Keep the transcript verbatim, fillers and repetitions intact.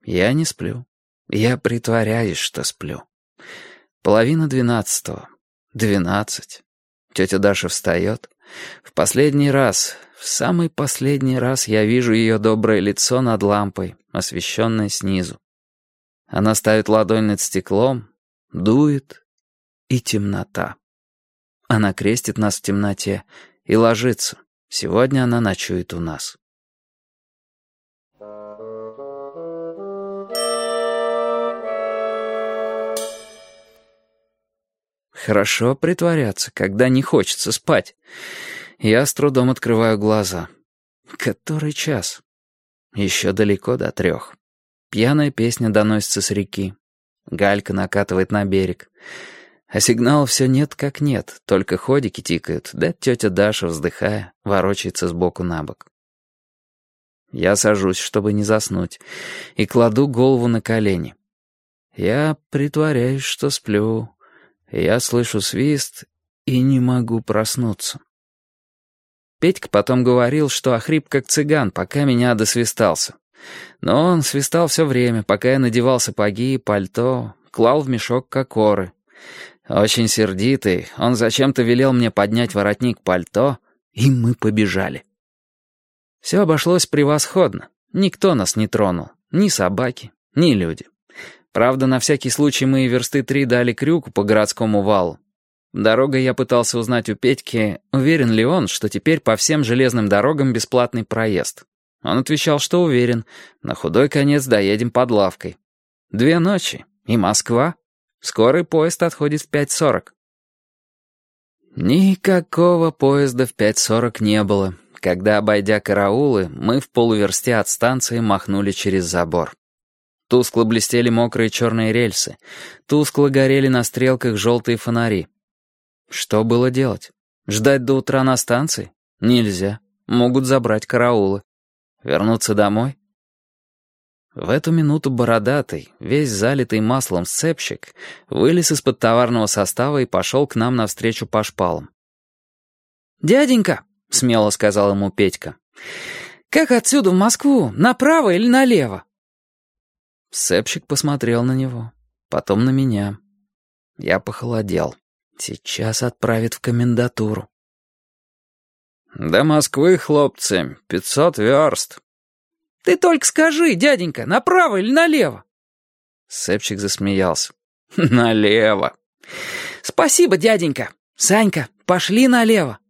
Я не сплю. Я притворяюсь, что сплю. Половина двенадцатого. Двенадцать. Тетя Даша встает. В последний раз, в самый последний раз я вижу ее доброе лицо над лампой, освещенное снизу. Она ставит ладонь над стеклом, дует, и темнота. Она крестит нас в темноте и ложится. Сегодня она ночует у нас. Хорошо притворяться, когда не хочется спать. Я с трудом открываю глаза. Который час? Еще далеко до трех. Пьяная песня доносится с реки. Галька накатывает на берег. А сигнала все нет как нет, только ходики тикают, да тетя Даша, вздыхая, ворочается сбоку на бок. Я сажусь, чтобы не заснуть, и кладу голову на колени. Я притворяюсь, что сплю. Я слышу свист и не могу проснуться. Петька потом говорил, что охрип как цыган, пока меня досвистался. Но он свистал все время, пока я надевал сапоги и пальто, клал в мешок кокоры. Очень сердитый, он зачем-то велел мне поднять воротник пальто, и мы побежали. Все обошлось превосходно. Никто нас не тронул. Ни собаки, ни люди. Правда, на всякий случай мы и версты три дали крюку по городскому валу. Дорогой я пытался узнать у Петьки, уверен ли он, что теперь по всем железным дорогам бесплатный проезд. Он отвечал, что уверен. На худой конец доедем под лавкой. Две ночи. И Москва. Скорый поезд отходит в пять сорок. Никакого поезда в пять сорок не было. Когда, обойдя караулы, мы в полуверсте от станции махнули через забор. Тускло блестели мокрые черные рельсы. Тускло горели на стрелках желтые фонари. Что было делать? Ждать до утра на станции? Нельзя. Могут забрать караулы. Вернуться домой? В эту минуту бородатый, весь залитый маслом сцепщик, вылез из-под товарного состава и пошел к нам навстречу по шпалам. «Дяденька», — смело сказал ему Петька, — «как отсюда в Москву? Направо или налево?» Сцепщик посмотрел на него, потом на меня. Я похолодел. Сейчас отправит в комендатуру. «До Москвы, хлопцы, пятьсот верст». «Ты только скажи, дяденька, направо или налево?» Сцепщик засмеялся. «Налево». «Спасибо, дяденька. Санька, пошли налево».